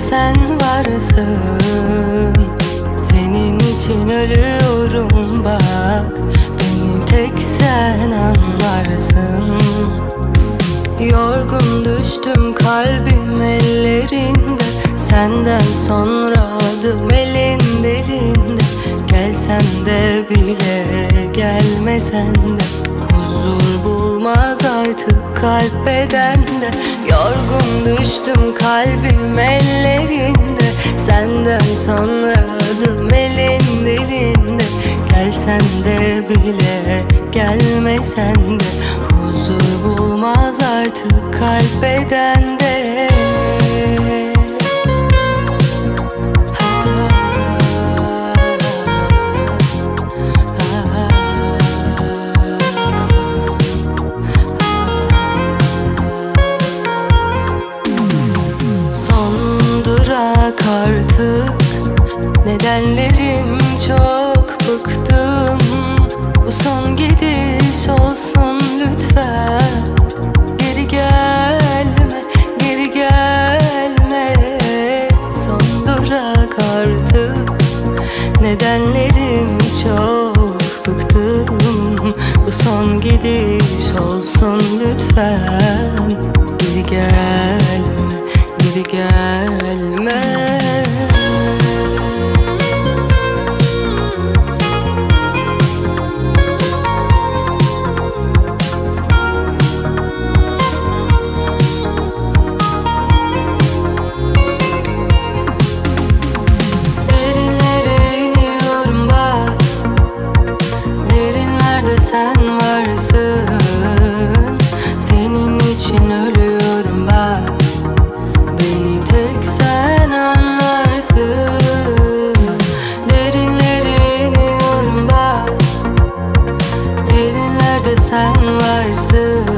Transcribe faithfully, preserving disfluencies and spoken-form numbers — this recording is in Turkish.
sen varsın. Senin için ölüyorum bak, beni tek sen anlarsın. Yorgun düştüm kalbim ellerinde, senden sonra adım elin delinde. Gelsen de bile gelmesen de huzur bulmaz artık kalp bedende. Yorgun düştüm kalbim ellerinde, senden sonra adım elin dilinde. Gelsen de bile gelmesen de huzur bulmaz artık kalp bedende. Artık nedenlerim çok, bıktım. Bu son gidiş olsun lütfen. Geri gelme, geri gelme. Son durak artık. Nedenlerim çok, bıktım. Bu son gidiş olsun lütfen. Geri gelme, geri gelme. Sen varsın, senin için ölüyorum bak, beni tek sen anlarsın. Derinlere iniyorum bak, derinlerde sen varsın.